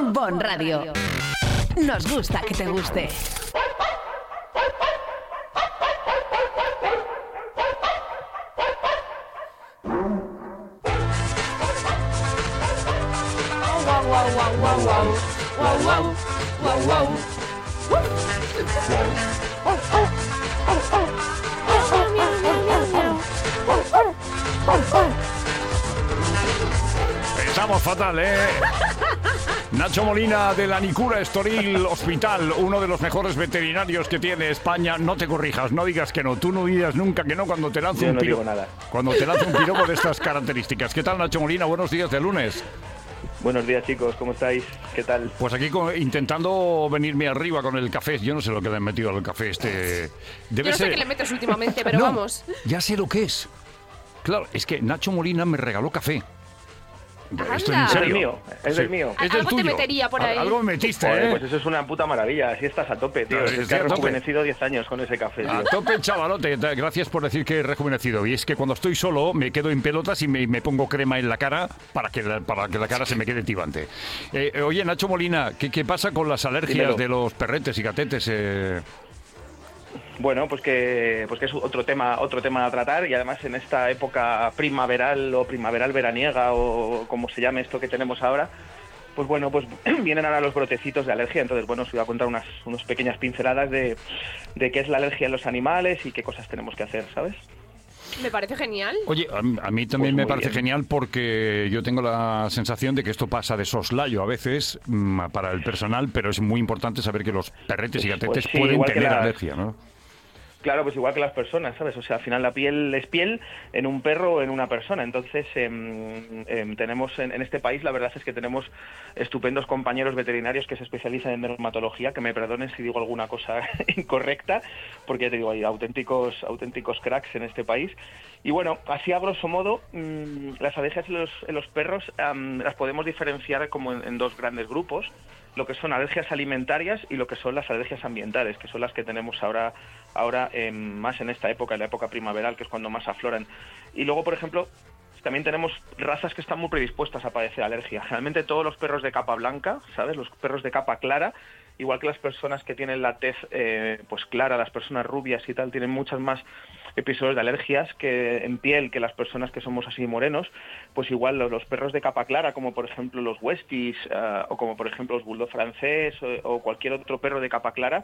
Bon Radio. Nos gusta que te guste. Estamos fatal, ¿eh? Nacho Molina de la Nicura Estoril Hospital, uno de los mejores veterinarios que tiene España. No te corrijas, no digas que no. Tú no digas nunca que no cuando te lanzo un piropo. Cuando te lanzo un piropo de estas características. ¿Qué tal, Nacho Molina? Buenos días de lunes. Buenos días, chicos, ¿cómo estáis? ¿Qué tal? Pues aquí intentando venirme arriba con el café. Yo no sé lo que le he metido al café este. Yo no sé qué le metes últimamente, pero no, vamos. Ya sé lo que es. Claro, es que Nacho Molina me regaló café. Esto en serio. Es el mío. Es del algo tuyo. te metería por ahí. Algo me metiste, ¿eh? Pues eso es una puta maravilla. Así estás a tope, tío. Claro, Es que has rejuvenecido 10 años con ese café, tío. A tope, chavalote. Gracias por decir que he rejuvenecido. Y es que cuando estoy solo me quedo en pelotas y me pongo crema en la cara para que la cara se me quede tibante. Oye, Nacho Molina, ¿qué pasa con las alergias Dímelo. de los perretes y gatetes? Bueno, pues que es otro tema a tratar, y además en esta época primaveral o primaveral veraniega o como se llame esto que tenemos ahora, pues bueno, pues vienen ahora los brotecitos de alergia. Entonces, bueno, os voy a contar unas pequeñas pinceladas de qué es la alergia en los animales y qué cosas tenemos que hacer, ¿sabes? Me parece genial. Oye, a mí también Pues me parece bien. genial porque yo tengo la sensación de que esto pasa de soslayo a veces para el personal, pero es muy importante saber que los perretes y Pues gatetes sí, pueden igual que tener las- alergia, ¿no? Claro, pues igual que las personas, ¿sabes? O sea, al final la piel es piel en un perro o en una persona. Entonces, tenemos en este país, la verdad es que tenemos estupendos compañeros veterinarios que se especializan en dermatología, que me perdonen si digo alguna cosa incorrecta, porque ya te digo, hay auténticos cracks en este país. Y bueno, así a grosso modo, las alergias en los perros las podemos diferenciar como en dos grandes grupos: lo que son alergias alimentarias y lo que son las alergias ambientales, que son las que tenemos ahora más en esta época, en la época primaveral, que es cuando más afloran. Y luego, por ejemplo, también tenemos razas que están muy predispuestas a padecer alergia. Generalmente todos los perros de capa blanca, ¿sabes? Los perros de capa clara, igual que las personas que tienen la tez pues clara, las personas rubias y tal, tienen muchas más episodios de alergias que en piel que las personas que somos así morenos. Pues igual los perros de capa clara, como por ejemplo los Westies o como por ejemplo los Bulldog francés o cualquier otro perro de capa clara,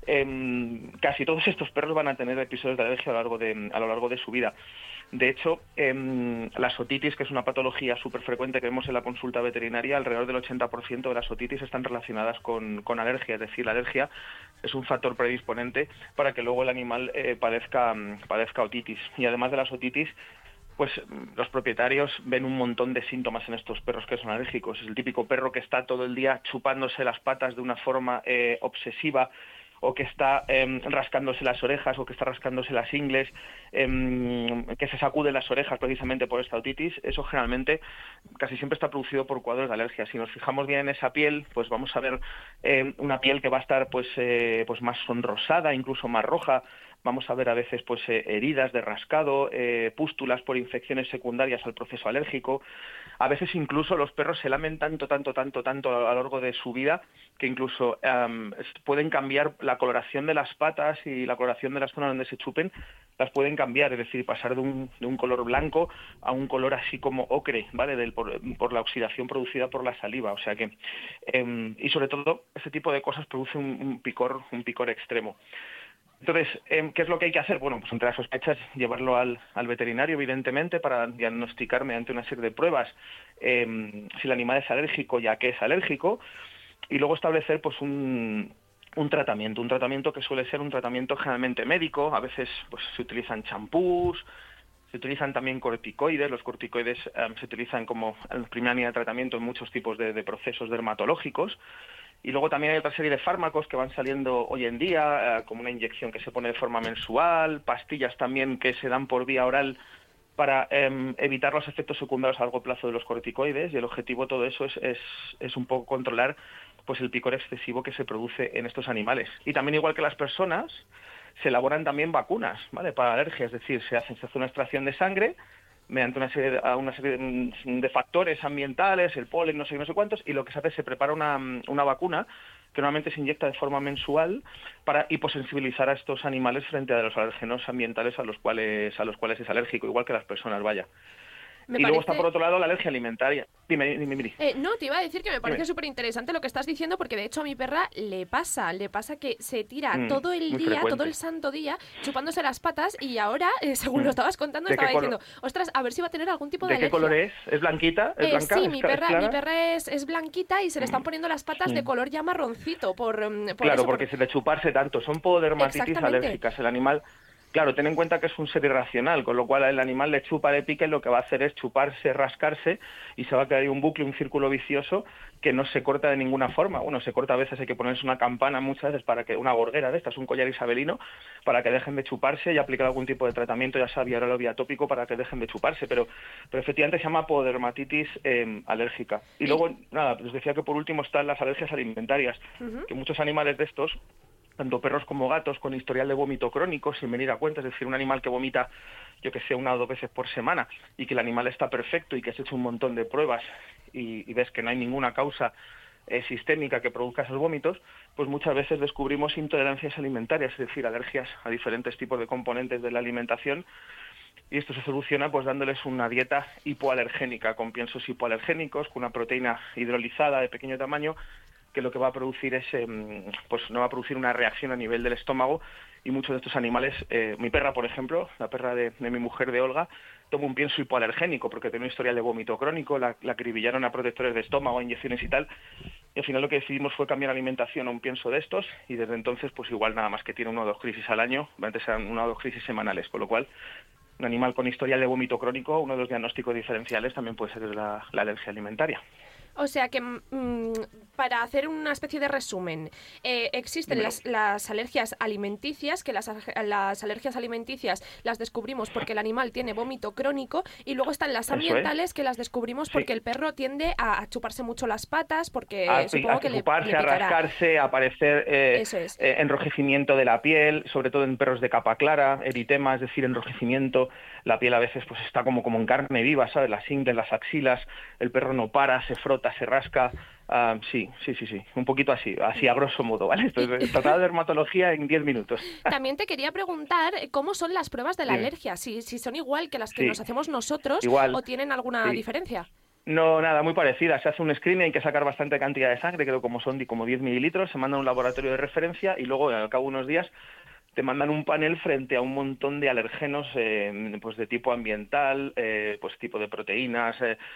casi todos estos perros van a tener episodios de alergia a lo largo de su vida. De hecho, la otitis, que es una patología súper frecuente que vemos en la consulta veterinaria, alrededor del 80% de las otitis están relacionadas con alergia. Es decir, la alergia es un factor predisponente para que luego el animal padezca otitis. Y además de las otitis, pues los propietarios ven un montón de síntomas en estos perros que son alérgicos. Es el típico perro que está todo el día chupándose las patas de una forma obsesiva, o que está rascándose las orejas, o que está rascándose las ingles, que se sacude las orejas precisamente por esta otitis. Eso generalmente casi siempre está producido por cuadros de alergia. Si nos fijamos bien en esa piel, pues vamos a ver una piel que va a estar pues más sonrosada, incluso más roja. Vamos a ver a veces pues heridas de rascado, pústulas por infecciones secundarias al proceso alérgico. A veces incluso los perros se lamen tanto a lo largo de su vida que incluso pueden cambiar la coloración de las patas y la coloración de las zonas donde se chupen, las pueden cambiar, es decir, pasar de un color blanco a un color así como ocre, ¿vale? Por la oxidación producida por la saliva. O sea que, y sobre todo, este tipo de cosas produce un picor extremo. Entonces, ¿qué es lo que hay que hacer? Bueno, pues entre las sospechas, llevarlo al veterinario, evidentemente, para diagnosticar mediante una serie de pruebas si el animal es alérgico, ya que es alérgico, y luego establecer pues un tratamiento que suele ser un tratamiento generalmente médico. A veces pues se utilizan champús, se utilizan también corticoides. Los corticoides se utilizan como primera línea de tratamiento en muchos tipos de procesos dermatológicos. Y luego también hay otra serie de fármacos que van saliendo hoy en día, como una inyección que se pone de forma mensual, pastillas también que se dan por vía oral para evitar los efectos secundarios a largo plazo de los corticoides. Y el objetivo de todo eso es un poco controlar pues el picor excesivo que se produce en estos animales. Y también, igual que las personas, se elaboran también vacunas, ¿vale?, para alergia. Es decir, se hace una extracción de sangre, mediante una serie de factores ambientales, el polen, no sé qué, no sé cuántos, y lo que se hace es se prepara una vacuna que normalmente se inyecta de forma mensual para hiposensibilizar a estos animales frente a los alérgenos ambientales a los cuales es alérgico, igual que las personas, vaya. Luego está por otro lado la alergia alimentaria. Dime. No, te iba a decir que me parece súper interesante lo que estás diciendo, porque de hecho a mi perra le pasa que se tira todo el día, frecuente. todo el santo día, chupándose las patas, y ahora, según lo estabas contando, estaba diciendo, ostras, a ver si va a tener algún tipo de alergia. ¿De qué color es? ¿Es blanquita? ¿Es blanca? Sí, ¿Es mi clara? perra es blanquita y se le están poniendo las patas de color ya marroncito. Claro, porque se de chuparse tanto. Son pododermatitis alérgicas. El animal... Claro, ten en cuenta que es un ser irracional, con lo cual el animal le chupa, le pica y lo que va a hacer es chuparse, rascarse y se va a quedar ahí un bucle, un círculo vicioso que no se corta de ninguna forma. Bueno, se corta a veces, hay que ponerse una campana muchas veces para que, una gorguera de estas, un collar isabelino, para que dejen de chuparse y aplicar algún tipo de tratamiento, ya sea viral o vía tópico, para que dejen de chuparse. Pero efectivamente se llama pododermatitis alérgica. Y luego, nada, pues decía que por último están las alergias alimentarias, que muchos animales de estos, tanto perros como gatos, con historial de vómito crónico, sin venir a cuenta, es decir, un animal que vomita, yo que sé, 1 o 2 veces por semana, y que el animal está perfecto y que has hecho un montón de pruebas y ves que no hay ninguna causa sistémica que produzca esos vómitos, pues muchas veces descubrimos intolerancias alimentarias, es decir, alergias a diferentes tipos de componentes de la alimentación, y esto se soluciona pues dándoles una dieta hipoalergénica, con piensos hipoalergénicos, con una proteína hidrolizada de pequeño tamaño, que lo que va a producir es, pues no va a producir una reacción a nivel del estómago, y muchos de estos animales, mi perra, por ejemplo, la perra de mi mujer, de Olga, toma un pienso hipoalergénico porque tiene una historia de vómito crónico, la acribillaron a protectores de estómago, a inyecciones y tal, y al final lo que decidimos fue cambiar la alimentación a un pienso de estos, y desde entonces pues igual nada más que tiene 1 o 2 crisis al año, antes eran 1 o 2 crisis semanales, con lo cual un animal con historial de vómito crónico, uno de los diagnósticos diferenciales también puede ser la alergia alimentaria. O sea que, para hacer una especie de resumen, existen las alergias alimenticias, que las alergias alimenticias las descubrimos porque el animal tiene vómito crónico, y luego están las ambientales, que las descubrimos porque el perro tiende a chuparse mucho las patas, porque supongo que le chuparse, picará. A rascarse, a aparecer enrojecimiento de la piel, sobre todo en perros de capa clara, eritema, es decir, enrojecimiento. La piel a veces pues está como en carne viva, ¿sabes? Las ingles, las axilas, el perro no para, se frota, se rasca. Sí, un poquito así a grosso modo, ¿vale? Esto es tratar de dermatología en 10 minutos. También te quería preguntar cómo son las pruebas de la alergia, si son igual que las que nos hacemos nosotros, o tienen alguna diferencia. No, nada, muy parecida. Se hace un screening, hay que sacar bastante cantidad de sangre, creo como son como 10 mililitros, se manda a un laboratorio de referencia y luego, al cabo de unos días, te mandan un panel frente a un montón de alergenos pues de tipo ambiental, pues tipo de proteínas,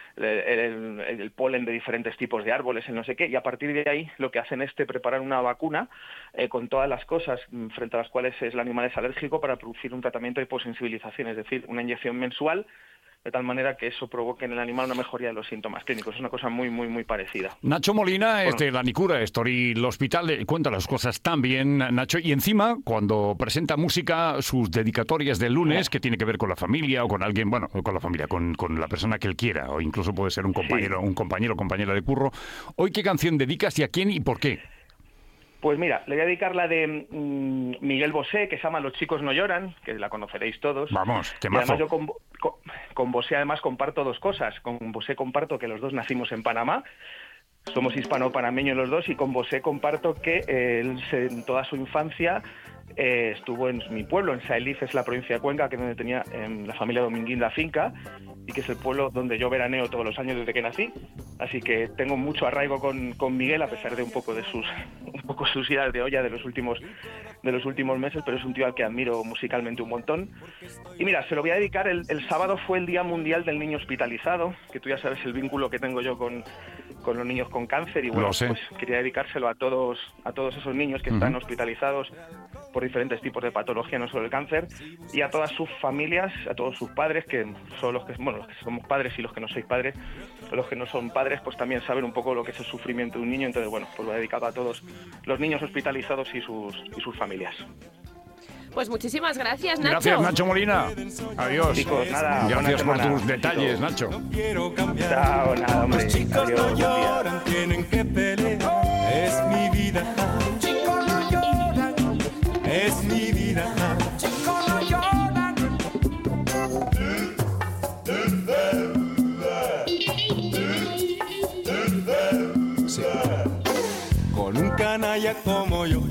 el polen de diferentes tipos de árboles, el no sé qué, y a partir de ahí lo que hacen es preparar una vacuna con todas las cosas frente a las cuales el animal es alérgico, para producir un tratamiento de hiposensibilización, es decir, una inyección mensual, de tal manera que eso provoque en el animal una mejoría de los síntomas clínicos. Es una cosa muy, muy, muy parecida. Nacho Molina, la Nicura Estoril Hospital, cuenta las cosas tan bien, Nacho, y encima, cuando presenta música, sus dedicatorias del lunes, que tiene que ver con la familia o con alguien, bueno, con la familia, con la persona que él quiera, o incluso puede ser un compañero o compañera de curro. Hoy, ¿qué canción dedicas y a quién y por qué? Pues mira, le voy a dedicar la de Miguel Bosé, que se llama Los chicos no lloran, que la conoceréis todos. Vamos, qué mazo. Y además yo con Bosé además comparto 2 cosas. Con Bosé comparto que los dos nacimos en Panamá, somos hispano-panameños los dos, y con Bosé comparto que él en toda su infancia estuvo en mi pueblo, en Saelif, es la provincia de Cuenca, que es donde tenía la familia Dominguín la finca, y que es el pueblo donde yo veraneo todos los años desde que nací. Así que tengo mucho arraigo con Miguel, a pesar de un poco sus idas de olla de los últimos meses, pero es un tío al que admiro musicalmente un montón. Y mira, se lo voy a dedicar, el sábado fue el Día Mundial del Niño Hospitalizado, que tú ya sabes el vínculo que tengo yo con los niños con cáncer, y bueno, pues quería dedicárselo a todos esos niños que están hospitalizados por diferentes tipos de patología, no solo el cáncer, y a todas sus familias, a todos sus padres, que son los que somos padres, y los que no sois padres, los que no son padres, pues también saben un poco lo que es el sufrimiento de un niño. Entonces, bueno, pues lo he dedicado a todos los niños hospitalizados y sus familias. Pues muchísimas gracias, Nacho. Gracias, Nacho Molina. Adiós. Chicos, nada, gracias por tus detalles, chicos. Nacho. Chao, nada, hombre. Los chicos Adiós, no lloran, tienen que pelear. Es mi vida. Los chicos no lloran. Es mi vida. Los chicos no lloran. con un canalla como yo.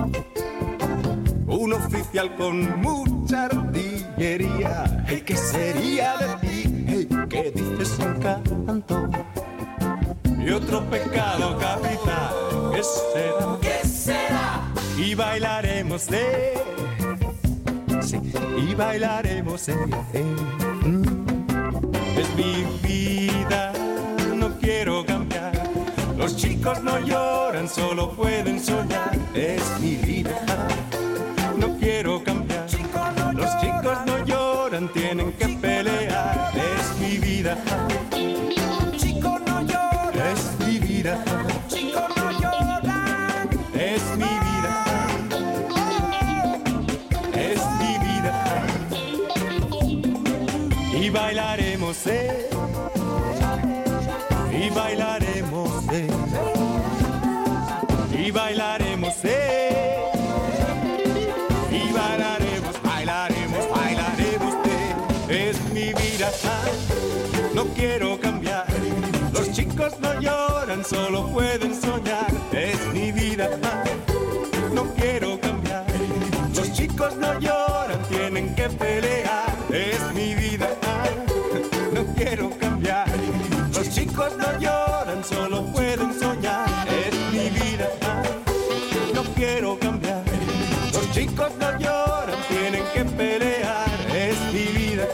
Un oficial con mucha artillería. Hey, ¿qué sería de ti? Hey, ¿qué dices un canto? Y otro pecado capital, ¿qué será? ¿Qué será? Y bailaremos sí, y bailaremos Es mi vida, no quiero cambiar. Los chicos no lloran, solo pueden soñar. Es mi vida, no quiero cambiar. Los chicos no lloran, tienen que pelear. Es mi vida. Es mi vida. Es mi vida. Es mi vida. Y bailaremos, y bailaremos, y bailaremos, y bailaremos, bailaremos, bailaremos, es mi vida, no quiero cambiar. Los chicos no lloran, solo pueden soñar. Es mi vida, no quiero cambiar. Los chicos no lloran, tienen que pelear. Es mi vida, no quiero cambiar. Los chicos no lloran, solo pueden soñar. Es mi vida, no quiero cambiar. Los chicos no lloran, tienen que pelear. Es mi vida.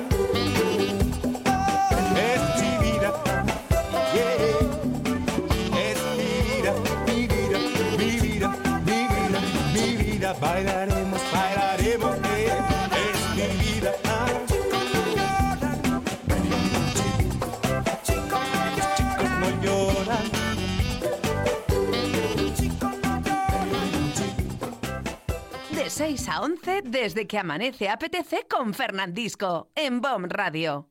Bailaremos, bailaremos, es mi vida. Los chicos no lloran. De 6 a 11, desde que amanece apetece con Fernandisco, en BOM Radio.